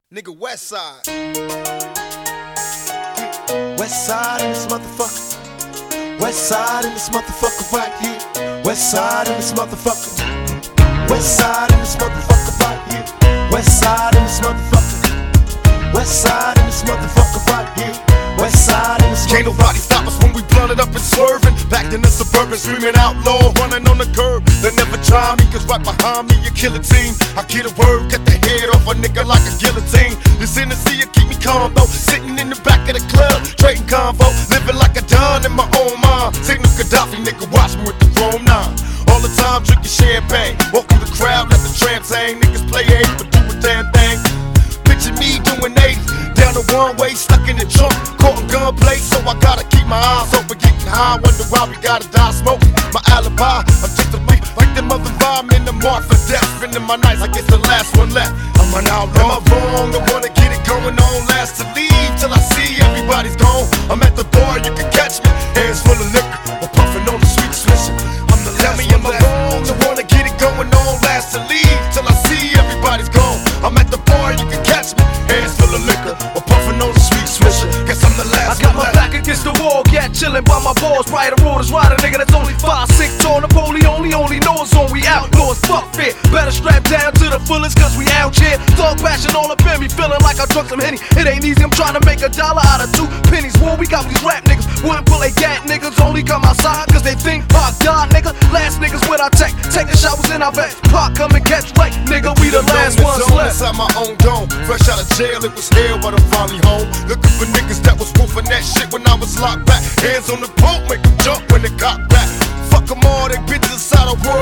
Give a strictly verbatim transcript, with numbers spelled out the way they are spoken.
Nigga, West Side. West Side in this motherfucker. West Side in this motherfucker right here. West Side in this motherfucker. West Side in this motherfucker right here. West Side in this motherfucker. West Side in this motherfucker right here. West Side in this motherfucker. Can't nobody stop us when we blunted up and swerving. Back in the suburban, screaming outlaw, running on the curb. They never try me, cause right behind me a killer team. I get a word, cut the head off a nigga like a guillotine. This Hennessy keep me calm though. Sitting in the back of the club, trading convo, living like a don in my own mind. Signal Gaddafi, nigga, watch me with the Rome nine. All the time drinking champagne, walk through the crowd, let the tramps hang. Niggas play eight, but do a damn thing. Picture me doing eighty, down the one way, stuck in the trunk, caught in gunplay, so I gotta keep my eyes open, getting high. Wonder why we gotta die smoking. My alibi, I'm just a beat like the mother vibe in the mark for death. Spending my nights like it's the last one left. I'm an outlaw. Am I wrong? I wanna get it going on, last to leave till I see everybody's gone. I'm at the bar, you can catch me, hands full of liquor, or puffing on the sweet swisher. I'm the last. Tell me, am I wrong? I wanna get it going on, last to leave till I see everybody's gone. I'm at the bar, you can catch me, hands full of liquor, or puffing on the sweet swisher. Guess I'm the last. I got my back against the wall, yeah, chillin' by my balls. Right road is right, a nigga that's only five six tall. Napoleon only only knows on we outlaws. Fuck fear, better strap down to the fullest, cause we out here. Dog passion all up in me, feeling like I drunk some Henny. It ain't easy, I'm trying to make a dollar out of two pennies. War, we got these rap niggas, wouldn't pull a gat niggas. Only come outside cause they think Pac died, nigga. Last niggas with our tech, taking showers in our back. Pac come and catch right, nigga, we the last ones left. Inside my own dome, fresh out of jail, it was hell, but I'm finally home. Looking for niggas that was woofing that shit when I was locked back. Hands on the pole, make them jump when they got back. Fuck them all, they bitches inside the world.